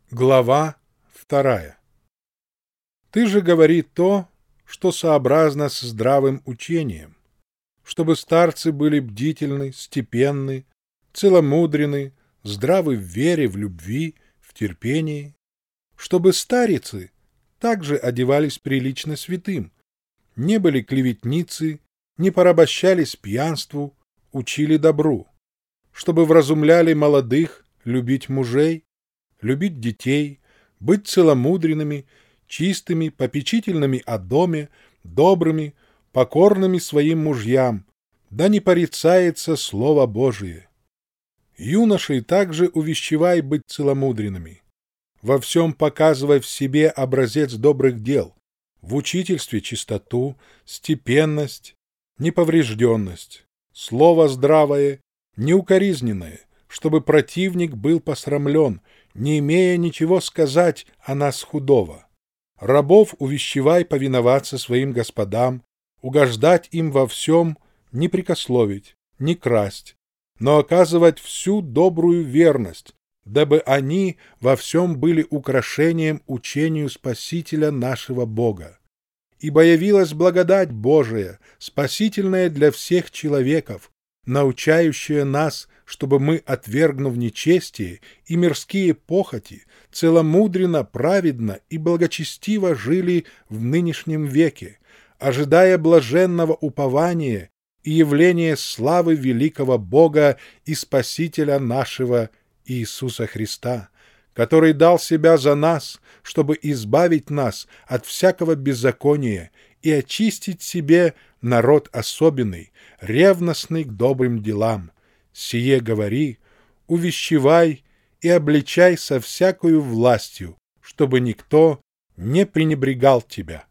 Глава 2. Ты же говори то, что сообразно с здравым учением, чтобы старцы были бдительны, степенны, целомудрены, здравы в вере, в любви, в терпении, чтобы старицы также одевались прилично святым, не были клеветницы, не порабощались пьянству, учили добру, чтобы вразумляли молодых любить мужей, любить детей, быть целомудренными, чистыми, попечительными о доме, добрыми, покорными своим мужьям, да не порицается Слово Божие. Юношей также увещевай быть целомудренными. Во всем показывай в себе образец добрых дел, в учительстве чистоту, степенность, неповрежденность, слово здравое, неукоризненное, чтобы противник был посрамлен, не имея ничего сказать о нас худого. Рабов увещевай повиноваться своим господам, угождать им во всем, не прекословить, не красть, но оказывать всю добрую верность, дабы они во всем были украшением учению Спасителя нашего Бога. Ибо явилась благодать Божия, спасительная для всех человеков, научающая нас, чтобы мы, отвергнув нечестие и мирские похоти, целомудренно, праведно и благочестиво жили в нынешнем веке, ожидая блаженного упования и явления славы великого Бога и Спасителя нашего Иисуса Христа, который дал себя за нас, чтобы избавить нас от всякого беззакония и очистить себе народ особенный, ревностный к добрым делам. Сие говори, увещевай и обличай со всякою властью, чтобы никто не пренебрегал тебя.